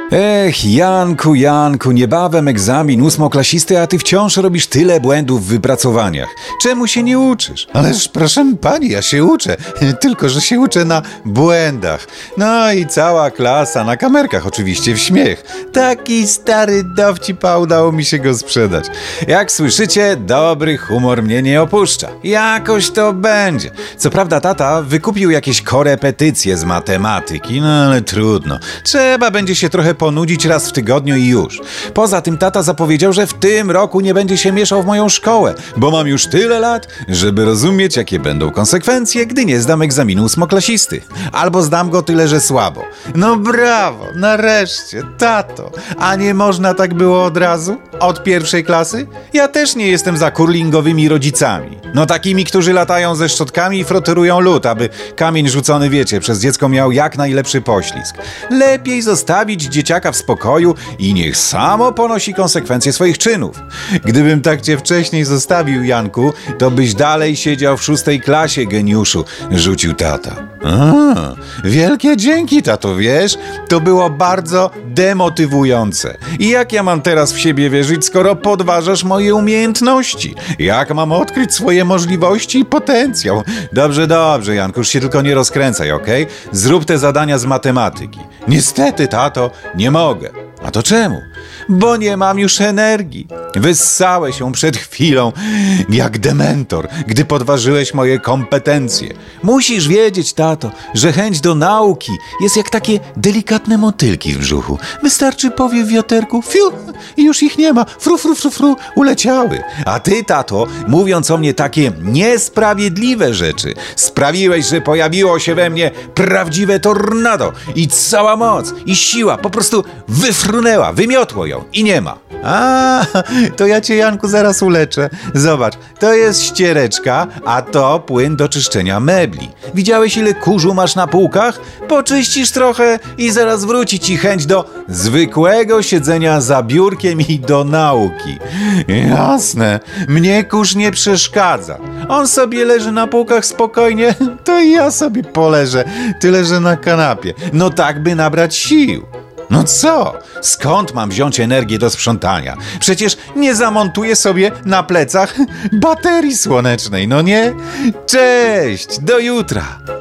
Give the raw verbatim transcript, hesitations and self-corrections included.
Ech, Janku, Janku, niebawem egzamin ósmoklasisty, a ty wciąż robisz tyle błędów w wypracowaniach. Czemu się nie uczysz? Ależ proszę pani, ja się uczę, tylko że się uczę na błędach. No i cała klasa, na kamerkach oczywiście, w śmiech. Taki stary dowcip, a udało mi się go sprzedać. Jak słyszycie, dobry humor mnie nie opuszcza. Jakoś to będzie. Co prawda tata wykupił jakieś korepetycje z matematyki, no ale trudno. Trzeba będzie się trochę ponudzić raz w tygodniu i już. Poza tym tata zapowiedział, że w tym roku nie będzie się mieszał w moją szkołę, bo mam już tyle lat, żeby rozumieć, jakie będą konsekwencje, gdy nie zdam egzaminu ósmoklasisty. Albo zdam go tyle, że słabo. No brawo, nareszcie, tato. A nie można tak było od razu? Od pierwszej klasy? Ja też nie jestem za kurlingowymi rodzicami. No takimi, którzy latają ze szczotkami i froterują lód, aby kamień rzucony, wiecie, przez dziecko miał jak najlepszy poślizg. Lepiej zostawić dzieciaka w spokoju i niech samo ponosi konsekwencje swoich czynów. Gdybym tak cię wcześniej zostawił, Janku, to byś dalej siedział w szóstej klasie, geniuszu, rzucił tata. A, wielkie dzięki, tato, wiesz? To było bardzo demotywujące. I jak ja mam teraz w siebie wierzyć, skoro podważasz moje umiejętności? Jak mam odkryć swoje możliwości i potencjał? Dobrze, dobrze, Janku, już się tylko nie rozkręcaj, okej? Zrób te zadania z matematyki. Niestety, tato, nie mogę. A to czemu? Bo nie mam już energii. Wyssałeś się przed chwilą jak dementor, gdy podważyłeś moje kompetencje. Musisz wiedzieć, tato, że chęć do nauki jest jak takie delikatne motylki w brzuchu. Wystarczy powiew wiaterku, fiu, i już ich nie ma. Fru, fru, fru, fru, uleciały. A ty, tato, mówiąc o mnie takie niesprawiedliwe rzeczy, sprawiłeś, że pojawiło się we mnie prawdziwe tornado i cała moc i siła po prostu wyfrunęła, wymiotło ją i nie ma. A, to ja cię, Janku, zaraz uleczę. Zobacz, to jest ściereczka, a to płyn do czyszczenia mebli. Widziałeś, ile kurzu masz na półkach? Poczyścisz trochę i zaraz wróci ci chęć do zwykłego siedzenia za biurkiem i do nauki. Jasne, mnie kurz nie przeszkadza. On sobie leży na półkach spokojnie, to i ja sobie poleżę, tyle że na kanapie. No tak, by nabrać sił. No co? Skąd mam wziąć energię do sprzątania? Przecież nie zamontuję sobie na plecach baterii słonecznej, no nie? Cześć, do jutra!